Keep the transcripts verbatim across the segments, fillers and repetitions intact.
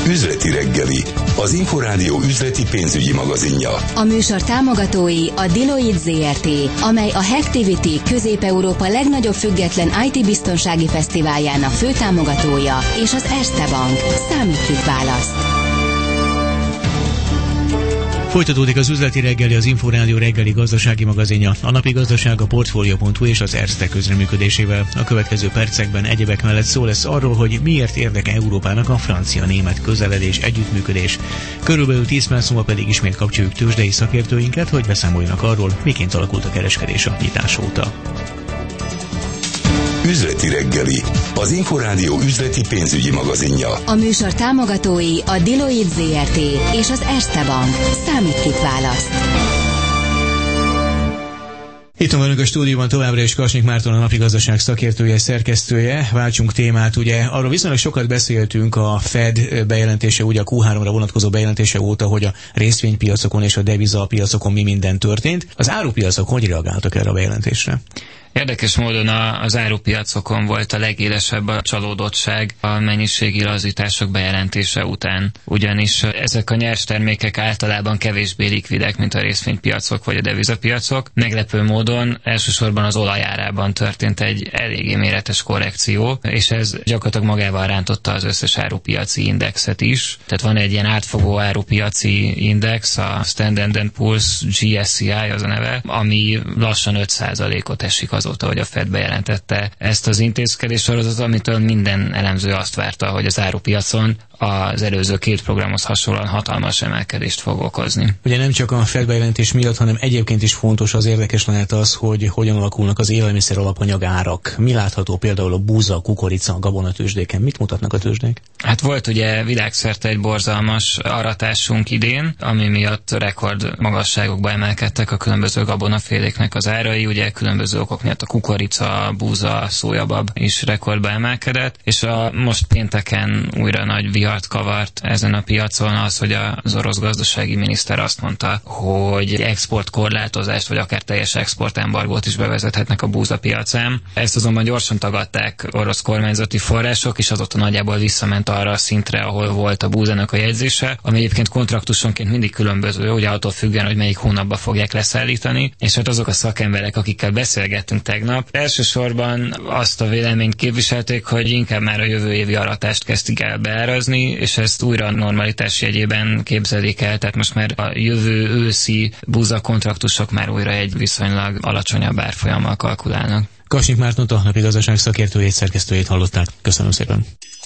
Üzleti reggeli, az Inforádió üzleti pénzügyi magazinja. A műsor támogatói a Deloitte zé er té, amely a Hacktivity Közép-Európa legnagyobb független i té biztonsági fesztiváljának főtámogatója, és az Erste Bank. Számít választ. Folytatódik az üzleti reggeli, az Inforádió reggeli gazdasági magazinja, a napi gazdaság a Portfolio pont hu és az Erste közreműködésével. A következő percekben egyebek mellett szó lesz arról, hogy miért érdeke Európának a francia-német közeledés, együttműködés. Körülbelül tíz perc múlva pedig ismét kapcsoljuk tőzsdei szakértőinket, hogy beszámoljanak arról, miként alakult a kereskedés a nyitás óta. Üzleti reggeli, az Inforádió üzleti pénzügyi magazinja. A műsor támogatói a Deloitte zé er té és az Erste Bank. Számít választ. Itt van a stúdióban továbbra is Kasnyik Márton, a napi gazdaság szakértője, szerkesztője. Váltsunk témát, ugye arról viszonylag sokat beszéltünk a Fed bejelentése, ugye a kú háromra vonatkozó bejelentése óta, hogy a részvénypiacokon és a devizapiacokon mi minden történt. Az árupiacok hogy reagáltak erre a bejelentésre? Érdekes módon az árupiacokon volt a legélesebb a csalódottság a mennyiségi lazítások bejelentése után, ugyanis ezek a nyers termékek általában kevésbé likvidek, mint a részvénypiacok vagy a devizapiacok. Meglepő módon elsősorban az olajárában történt egy eléggé méretes korrekció, és ez gyakorlatilag magával rántotta az összes árupiaci indexet is. Tehát van egy ilyen átfogó árupiaci index, a Standard and Poor's gé es cé i az a neve, ami lassan öt százalékot esik azóta, hogy a Fed bejelentette ezt az intézkedéssorozatot, amitől minden elemző azt várta, hogy az árupiacon az előző két programhoz hasonlóan hatalmas emelkedést fog okozni. Ugye nem csak a Fed bejelentés miatt, hanem egyébként is fontos, az érdekes lehet az, hogy hogyan alakulnak az élelmiszer alapanyag árak. Mi látható például a búza, a kukorica, a gabonatőzsdéken? Mit mutatnak a tőzsdék? Hát volt ugye világszerte egy borzalmas aratásunk idén, ami miatt rekord magasságokba emelkedtek a különböző gabonaféléknek az árai, ugye különböző okok miatt a kukorica, a búza, a szójabab is rekordba emelkedett, és a most pénteken újra nagy vihart kavart ezen a piacon az, hogy az orosz gazdasági miniszter azt mondta, hogy exportkorlátozást, vagy akár teljes exportembargót is bevezethetnek a búza piacán. Ezt azonban gyorsan tagadták orosz kormányzati források, és azóta nagyjából visszament arra a szintre, ahol volt a búzának a jegyzése, ami egyébként kontraktusonként mindig különböző, ugye attól függően, hogy melyik hónapban fogják leszállítani, és hát azok a szakemberek, akikkel beszélgettünk tegnap, elsősorban azt a véleményt képviselték, hogy inkább már a jövő évi aratást kezdik el beárazni, és ezt újra a normalitás jegyében képzelik el, tehát most már a jövő őszi búza kontraktusok már újra egy viszonylag alacsonyabb árfolyammal kalkulálnak. Kasnyik Márton, a napi gazdaság szakértőjét, szerkesztőjét hallották. Köszönöm szépen.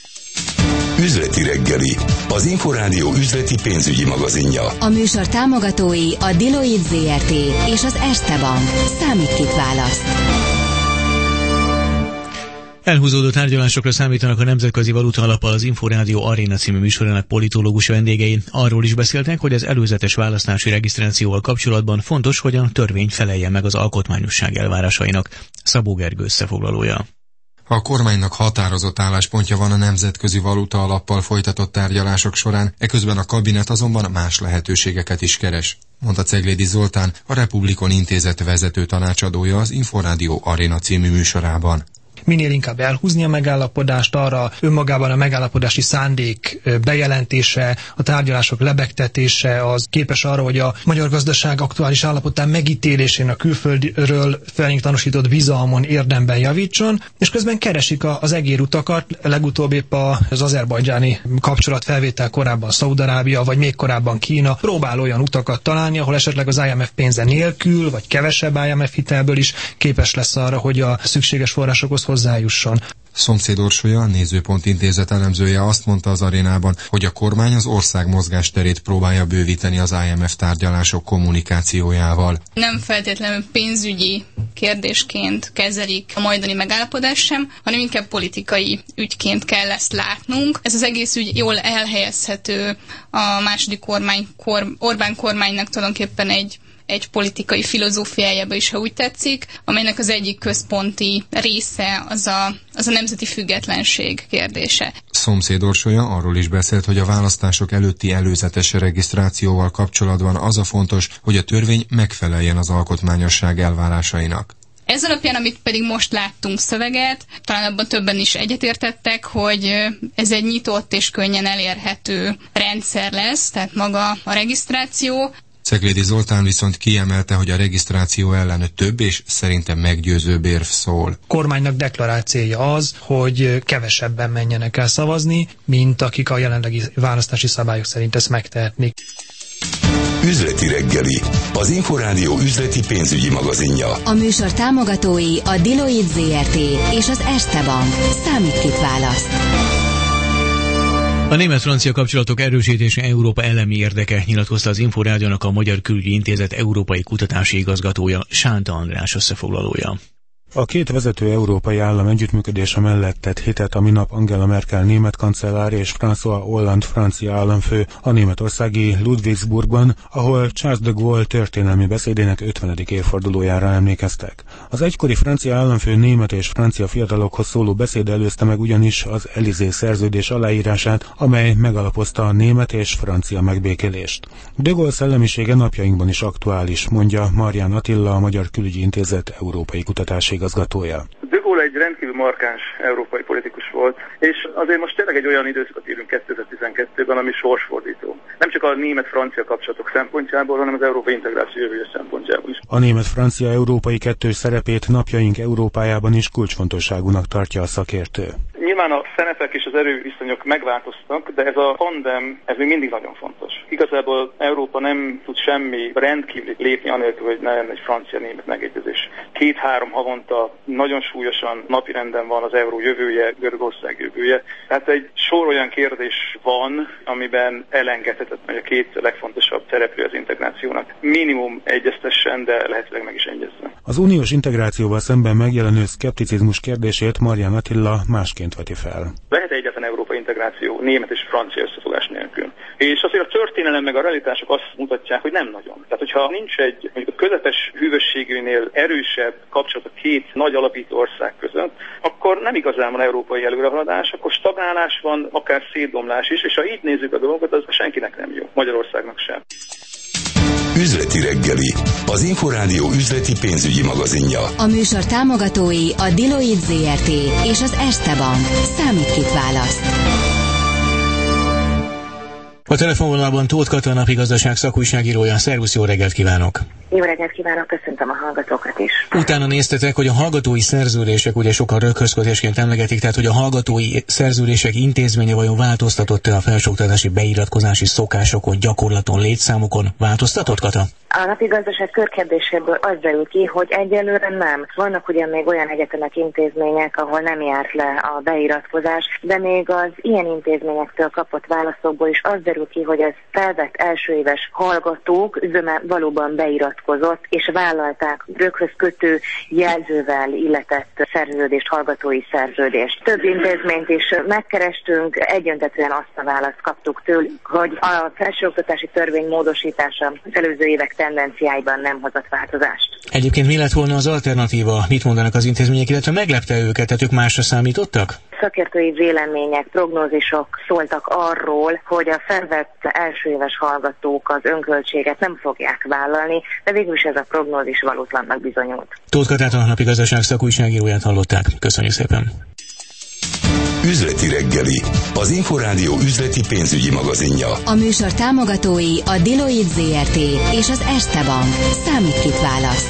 Üzleti reggeli, az Inforádió üzleti pénzügyi magazinja. A műsor támogatói a Deloitte zé er té és az Erste Bank. Számít választ. Elhúzódó tárgyalásokra számítanak a Nemzetközi Valuta Alappal az Inforádió Aréna című műsorának politológus vendégei. Arról is beszéltek, hogy az előzetes választási regisztrációval kapcsolatban fontos, hogy a törvény feleljen meg az alkotmányosság elvárásainak. Szabó Gergő összefoglalója. A kormánynak határozott álláspontja van a Nemzetközi Valuta Alappal folytatott tárgyalások során, eközben a kabinet azonban más lehetőségeket is keres, mondta Ceglédi Zoltán, a Republikon Intézet vezető tanácsadója az Inforádió Aréna című műsorában. Minél inkább elhúzni a megállapodást, arra önmagában a megállapodási szándék bejelentése, a tárgyalások lebegtetése az képes arra, hogy a magyar gazdaság aktuális állapotán megítélésén a külföldről felénk tanúsított bizalmon érdemben javítson, és közben keresik az egérutakat, legutóbb épp az azerbajdzsáni kapcsolatfelvétel korábban Szaúd-Arábia, vagy még korábban Kína próbál olyan utakat találni, ahol esetleg az i em ef pénze nélkül, vagy kevesebb i em ef hitelből is képes lesz arra, hogy a szükséges forrásokhoz hozzájusson. Szomszéd Orsolya, a Nézőpont Intézet elemzője azt mondta az Arénában, hogy a kormány az ország mozgásterét próbálja bővíteni az i em ef tárgyalások kommunikációjával. Nem feltétlenül pénzügyi kérdésként kezelik a majdani megállapodást sem, hanem inkább politikai ügyként kell ezt látnunk. Ez az egész ügy jól elhelyezhető a második kormány, kor, Orbán kormánynak tulajdonképpen egy egy politikai filozófiájába is, ha úgy tetszik, amelynek az egyik központi része az a, az a nemzeti függetlenség kérdése. Szomszéd Orsolya arról is beszélt, hogy a választások előtti előzetes regisztrációval kapcsolatban az a fontos, hogy a törvény megfeleljen az alkotmányosság elvárásainak. Ez alapján, amit pedig most láttunk szöveget, talán abban többen is egyetértettek, hogy ez egy nyitott és könnyen elérhető rendszer lesz, tehát maga a regisztráció. Ceglédi Zoltán viszont kiemelte, hogy a regisztráció ellen több és szerintem meggyőzőbb érv szól. Kormánynak deklarált célja az, hogy kevesebben menjenek el szavazni, mint akik a jelenlegi választási szabályok szerint ezt megtehetnék. Üzleti reggeli, az Inforádió üzleti pénzügyi magazinja. A műsor támogatói a Deloitte zé er té és az Erste Bank. Számít kit választ. A német-francia kapcsolatok erősítése Európa elemi érdeke, nyilatkozta az Inforádiónak a Magyar Külügyi Intézet európai kutatási igazgatója, Sánta András összefoglalója. A két vezető európai állam együttműködése mellett tett hitet a minap Angela Merkel német kancellár és François Hollande francia államfő a németországi Ludwigsburgban, ahol Charles de Gaulle történelmi beszédének ötvenedik évfordulójára emlékeztek. Az egykori francia államfő német és francia fiatalokhoz szóló beszéd előzte meg ugyanis az Élysée szerződés aláírását, amely megalapozta a német és francia megbékélést. De Gaulle szellemisége napjainkban is aktuális, mondja Marján Attila, a Magyar Külügyi Intézet európai kutatási igazgatója. De Gaulle egy rendkívül markáns európai politikus volt, és azért most tényleg egy olyan időszakot írunk kétezer-tizenkettőben, ami sorsfordító. Nem csak a német-francia kapcsolatok szempontjából, hanem az európai integráció jövője szempontjából is. A német-francia-európai kettős szerepét napjaink Európájában is kulcsfontosságúnak tartja a szakértő. Nyilván a szenepek és az erőviszonyok megváltoztak, de ez a tandem, ez még mindig nagyon fontos. Igazából Európa nem tud semmi rendkívül lépni anélkül, hogy ne lenne egy francia-német megegyezés. Két-három havonta nagyon súlyosan napirenden van az euró jövője, Görögország jövője. Tehát egy sor olyan kérdés van, amiben elengedhetetlen, hogy a két legfontosabb szereplő az integrációnak minimum egyeztessen, de lehetőleg meg is egyezzen. Az uniós integrációval szemben megjelenő szkepticizmus kérdését Marján Attila másként veti fel. Lehet egyetlen európai integráció német és francia összefogás nélkül. És azért a történelem meg a realitások azt mutatják, hogy nem nagyon. Tehát, hogyha nincs egy mondjuk a közepes hűvösségűnél erősebb kapcsolat a két nagy alapító ország között, akkor nem igazán van európai előrehaladás, akkor stagnálás van, akár szétbomlás is, és ha így nézzük a dolgokat, az senkinek nem jó, Magyarországnak sem. Üzleti reggeli, az Inforádió üzleti pénzügyi magazinja. A műsor támogatói a Deloitte zé er té és az Erste Bank. Számít kit választ. A telefonvonalban Tóth Kata, napigazdaság szakújságírója. Szervusz, jó reggelt kívánok! Jó reggelt kívánok, köszöntöm a hallgatókat is. Utána néztetek, hogy a hallgatói szerződések ugye sokan röghözkötésként emlegetik, tehát hogy a hallgatói szerződések intézménye vajon változtatott-e a felsőoktatási beiratkozási szokásokon, gyakorlaton, létszámokon? Változtatott, Kata? A napigazdaság körkérdéséből az derül ki, hogy egyelőre nem. Vannak ugyan még olyan egyetemek, intézmények, ahol nem járt le a beiratkozás, de még az ilyen intézményektől kapott válaszokból is az derül ki, hogy az felvett elsőéves hallgatók zöme valóban beiratkozott, és vállalták röghöz kötő jelzővel illetett szerződést, hallgatói szerződést. Több intézményt is megkerestünk, egyöntetően azt a választ kaptuk tőlük, hogy a felsőoktatási törvény módosítása az előző évek tendenciáiban nem hozott változást. Egyébként mi lett volna az alternatíva? Mit mondanak az intézmények, illetve meglepte őket, tehát ők másra számítottak? Szakértői vélemények, prognózisok szóltak arról, hogy a felvett elsőéves hallgatók az önköltséget nem fogják vállalni, de végül is ez a prognózis valótlannak bizonyult. Tóth Katát, a napigazdaság szakújságíróját hallották. Köszönjük szépen! Üzleti reggeli, az Inforádió üzleti pénzügyi magazinja. A műsor támogatói a Deloitte zé er té és az Erste Bank. Számít kit választ.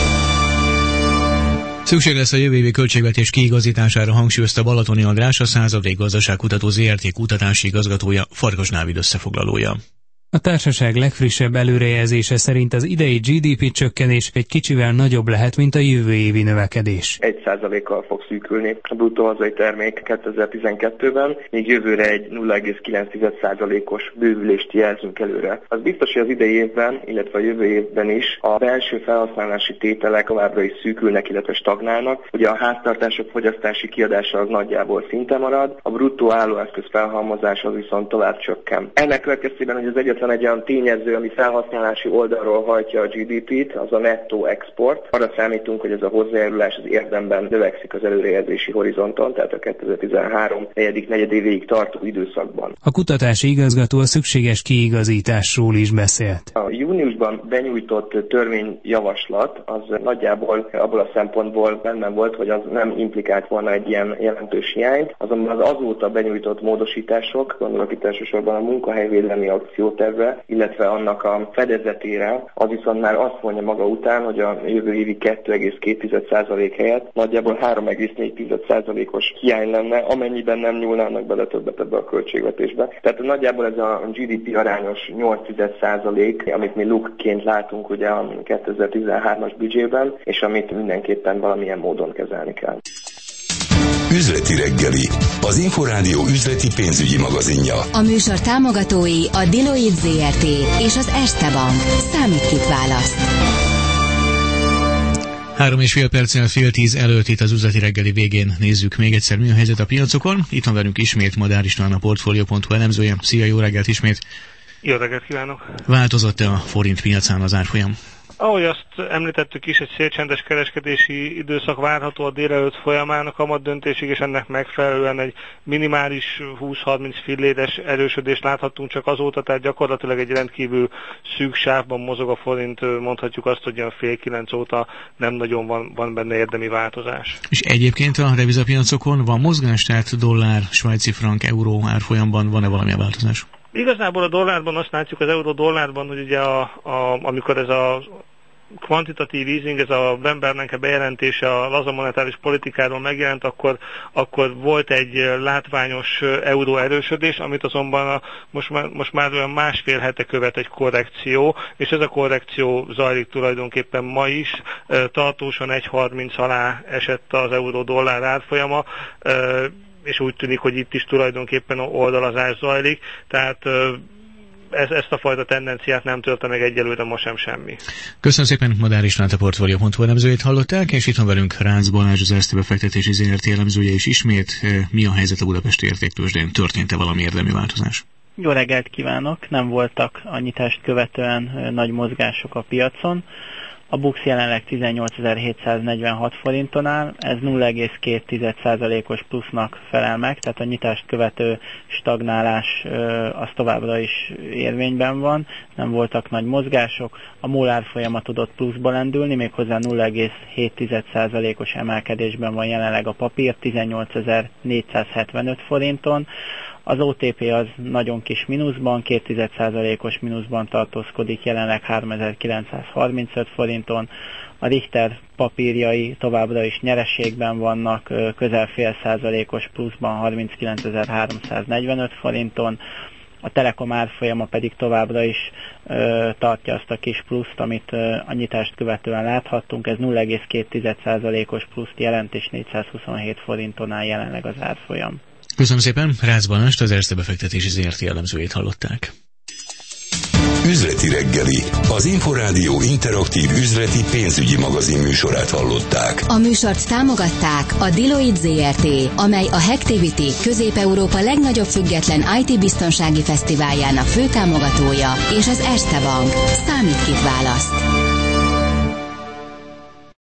Szükség lesz a jövő évi költségvetés kiigazítására, hangsúlyozta Balatoni András, a Századék Gazdaságkutató zé er té kutatási igazgatója, Farkas Dávid összefoglalója. A társaság legfrissebb előrejelzése szerint az idei gé dé pé csökkenés egy kicsivel nagyobb lehet, mint a jövő évi növekedés. Egy százalékkal fog szűkülni a bruttó hazai termék kétezer-tizenkettőben, még jövőre egy nulla egész kilenc százalékos bővülést jelzünk előre. Az biztos, hogy az idei évben, illetve a jövő évben is a belső felhasználási tételek továbbra is szűkülnek, illetve stagnálnak. Ugye a háztartások fogyasztási kiadása az nagyjából szinte marad, a bruttó állóeszköz felhalmozás az viszont tovább csökken. Ennek következtében, hogy az egyetlen egy olyan tényező, ami felhasználási oldalról hajtja a gé dé pét, az a nettó export. Arra számítunk, hogy ez a hozzájárulás az érdemben növekszik az előrejelzési horizonton, tehát a kétezer-tizenhárom negyedik negyedévéig tartó időszakban. A kutatási igazgató a szükséges kiigazításról is beszélt. A júniusban benyújtott törvényjavaslat az nagyjából abból a szempontból benne volt, hogy az nem implikált volna egy ilyen jelentős hiányt, azonban az azóta benyújtott módosítások, gondolok itt elsősorban a munkahelyvédelmi akciótervre, illetve annak a fedezetére, az viszont már azt mondja maga után, hogy a jövő évi kettő egész két százalék helyett nagyjából három egész négy százalékos hiány lenne, amennyiben nem nyúlnának bele többet ebbe a költségvetésbe. Tehát nagyjából ez a gé dé pé arányos nyolc százalék, amit mi lukként látunk ugye a kétezer-tizenhármas büdzsében, és amit mindenképpen valamilyen módon kezelni kell. Üzleti reggeli, az Inforádió üzleti pénzügyi magazinja. A műsor támogatói a Deloitte zé er té és az Erste Bank. Számít kit választ. Három és fél perccel fél tíz előtt itt az üzleti reggeli végén nézzük még egyszer, mi a helyzet a piacokon. Itt van velünk ismét Madár István, a Portfolio pont hu elemzője. Szia, jó reggelt ismét! Jó reggelt kívánok! Változott-e a forint piacán az árfolyam? Ahogy azt említettük is, egy szélcsendes kereskedési időszak várható a délelőtt folyamán a kamat döntésig, és ennek megfelelően egy minimális húsz-harminc filléres erősödést láthattunk csak azóta, tehát gyakorlatilag egy rendkívül szűk sávban mozog a forint, mondhatjuk azt, hogy olyan fél kilenc óta nem nagyon van, van benne érdemi változás. És egyébként a devizapiacokon van mozgás, tehát dollár, svájci frank, euró árfolyamban van-e valamilyen változás? Igazából a dollárban azt látjuk, az euró-dollárban, hogy ugye a, a, amikor ez a kvantitatív easing, ez a Ben Bernanke bejelentése a laza monetáris politikáról megjelent, akkor, akkor volt egy látványos euró erősödés, amit azonban a, most, már, most már olyan másfél hete követ egy korrekció, és ez a korrekció zajlik tulajdonképpen ma is, tartósan egy harminc alá esett az euró-dollár árfolyama, és úgy tűnik, hogy itt is tulajdonképpen oldalazás zajlik, tehát ez, ezt a fajta tendenciát nem törte meg egyelőre ma sem semmi. Köszönöm szépen, Madár István, a Portfolio pont hu elemzőjét hallották, és itt van velünk Rácz Balázs, az Erste befektetési zé er té elemzője is ismét. Mi a helyzet a budapesti értéktőzsdén? Történt-e valami érdemi változás? Jó reggelt kívánok! Nem voltak a nyitást követően nagy mozgások a piacon. A BUX jelenleg tizennyolcezer-hétszáznegyvenhat forinton áll, ez nulla egész két százalékos plusznak felel meg, tehát a nyitást követő stagnálás az továbbra is érvényben van, nem voltak nagy mozgások, a MOL árfolyama tudott pluszba lendülni, méghozzá nulla egész hét százalékos emelkedésben van jelenleg a papír, tizennyolcezer-négyszázhetvenöt forinton. Az o té pé az nagyon kis mínuszban, két százalékos mínuszban tartózkodik, jelenleg háromezer-kilencszázharmincöt forinton. A Richter papírjai továbbra is nyereségben vannak, közel fél százalékos pluszban, harminckilencezer-háromszáznegyvenöt forinton. A Telekom árfolyama pedig továbbra is ö, tartja azt a kis pluszt, amit ö, a nyitást követően láthattunk. Ez nulla egész két százalékos pluszt jelent, és négyszázhuszonhét forinton áll jelenleg az árfolyam. Köszönöm szépen, Rácz Balást, az Erste befektetési zé er té elemzőjét hallották. Üzleti reggeli, az Inforádió interaktív üzleti pénzügyi magazin műsorát hallották. A műsort támogatták a Deloitte zé er té, amely a Hacktivity Közép-Európa legnagyobb független i té biztonsági fesztiváljának főtámogatója, és az Erste Bank. Számít kit választ.